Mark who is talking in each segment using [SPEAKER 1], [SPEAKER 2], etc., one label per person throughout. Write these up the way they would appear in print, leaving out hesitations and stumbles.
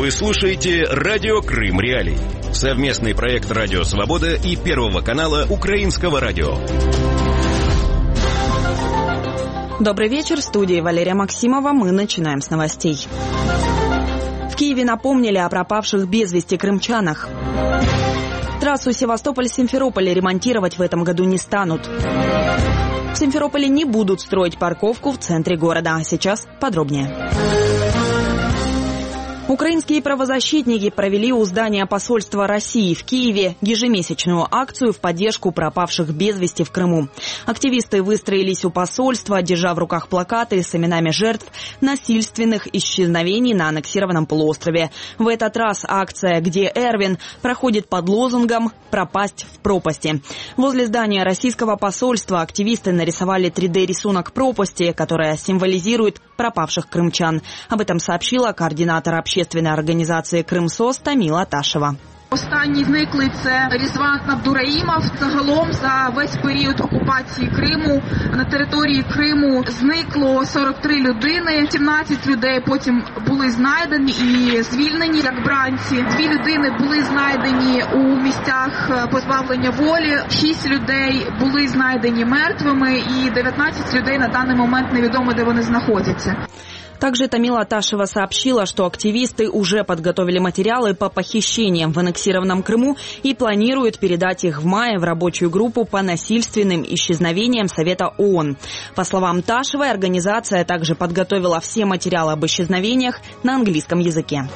[SPEAKER 1] Вы слушаете «Радио Крым Реалии». Совместный проект «Радио Свобода» и Первого канала Украинского радио.
[SPEAKER 2] Добрый вечер. В студии Валерия Максимова. Мы начинаем с новостей. В Киеве напомнили о пропавших без вести крымчанах. Трассу Севастополь-Симферополь ремонтировать в этом году не станут. В Симферополе не будут строить парковку в центре города. Сейчас подробнее. Украинские правозащитники провели у здания посольства России в Киеве ежемесячную акцию в поддержку пропавших без вести в Крыму. Активисты выстроились у посольства, держа в руках плакаты с именами жертв насильственных исчезновений на аннексированном полуострове. В этот раз акция «Где Эрвин» проходит под лозунгом «Пропасть в пропасти». Возле здания российского посольства активисты нарисовали 3D-рисунок пропасти, которая символизирует пропавших крымчан. Об этом сообщила координатор общественной организации «Крымсос» Тамила Ташева.
[SPEAKER 3] Останній зниклий – це Різван Абдураїмов. Загалом за весь період окупації Криму на території Криму зникло 43 людини. 17 людей потім були знайдені і звільнені як бранці. 2 людини були знайдені у місцях позбавлення волі. 6 людей були знайдені мертвими і 19 людей на даний момент невідомо, де вони знаходяться.
[SPEAKER 2] Также Тамила Ташева сообщила, что активисты уже подготовили материалы по похищениям в аннексированном Крыму и планируют передать их в мае в рабочую группу по насильственным исчезновениям Совета ООН. По словам Ташевой, организация также подготовила все материалы об исчезновениях на английском языке.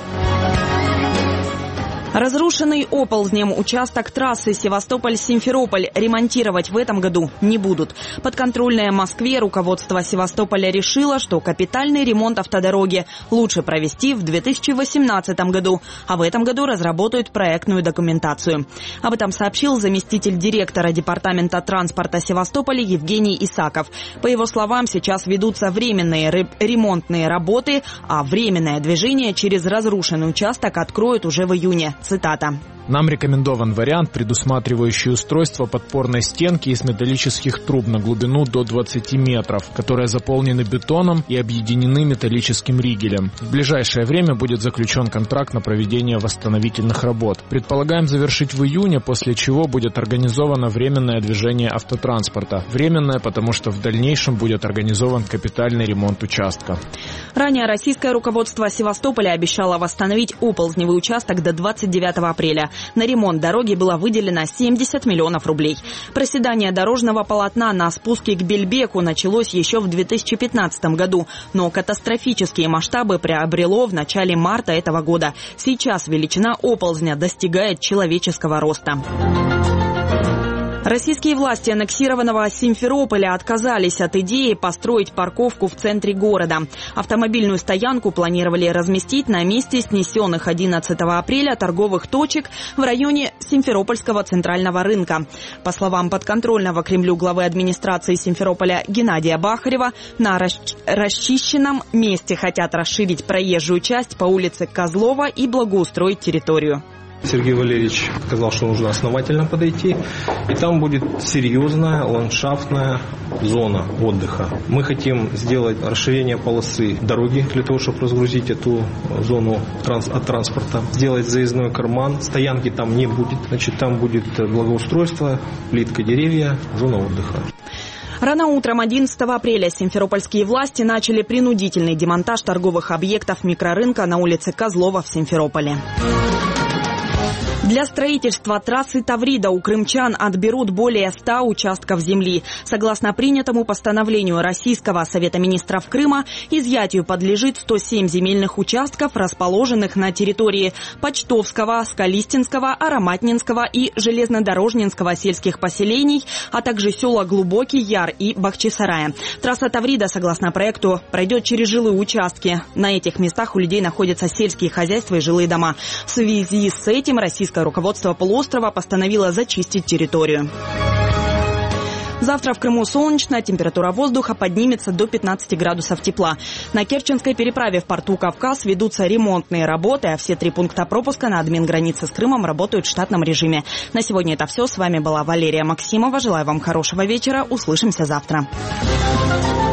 [SPEAKER 2] Разрушенный оползнем участок трассы Севастополь-Симферополь ремонтировать в этом году не будут. Подконтрольное Москве руководство Севастополя решило, что капитальный ремонт автодороги лучше провести в 2018 году, а в этом году разработают проектную документацию. Об этом сообщил заместитель директора Департамента транспорта Севастополя Евгений Исаков. По его словам, сейчас ведутся временные ремонтные работы, а временное движение через разрушенный участок откроют уже в июне. Цитата.
[SPEAKER 4] Нам рекомендован вариант, предусматривающий устройство подпорной стенки из металлических труб на глубину до 20 метров, которые заполнены бетоном и объединены металлическим ригелем. В ближайшее время будет заключен контракт на проведение восстановительных работ. Предполагаем завершить в июне, после чего будет организовано временное движение автотранспорта. Временное, потому что в дальнейшем будет организован капитальный ремонт участка.
[SPEAKER 2] Ранее российское руководство Севастополя обещало восстановить оползневый участок до 29 апреля. На ремонт дороги было выделено 70 миллионов рублей. Проседание дорожного полотна на спуске к Бельбеку началось еще в 2015 году, но катастрофические масштабы приобрело в начале марта этого года. Сейчас величина оползня достигает человеческого роста. Российские власти аннексированного Симферополя отказались от идеи построить парковку в центре города. Автомобильную стоянку планировали разместить на месте снесенных 11 апреля торговых точек в районе Симферопольского центрального рынка. По словам подконтрольного Кремлю главы администрации Симферополя Геннадия Бахарева, на расчищенном месте хотят расширить проезжую часть по улице Козлова и благоустроить территорию.
[SPEAKER 5] Сергей Валерьевич сказал, что нужно основательно подойти, и там будет серьезная ландшафтная зона отдыха. Мы хотим сделать расширение полосы дороги для того, чтобы разгрузить эту зону от транспорта, сделать заездной карман, стоянки там не будет, значит, там будет благоустройство, плитка, деревья, зона отдыха.
[SPEAKER 2] Рано утром 11 апреля симферопольские власти начали принудительный демонтаж торговых объектов микрорынка на улице Козлова в Симферополе. Для строительства трассы Таврида у крымчан отберут более 100 участков земли. Согласно принятому постановлению Российского Совета министров Крыма, изъятию подлежит 107 земельных участков, расположенных на территории Почтовского, Скалистинского, Ароматнинского и Железнодорожнинского сельских поселений, а также села Глубокий Яр и Бахчисарая. Трасса Таврида, согласно проекту, пройдет через жилые участки. На этих местах у людей находятся сельские хозяйства и жилые дома. В связи с этим российское руководство полуострова постановило зачистить территорию. Завтра в Крыму солнечно, температура воздуха поднимется до 15 градусов тепла. На Керченской переправе в порту Кавказ ведутся ремонтные работы, а все 3 пункта пропуска на админгранице с Крымом работают в штатном режиме. На сегодня это все. С вами была Валерия Максимова. Желаю вам хорошего вечера. Услышимся завтра.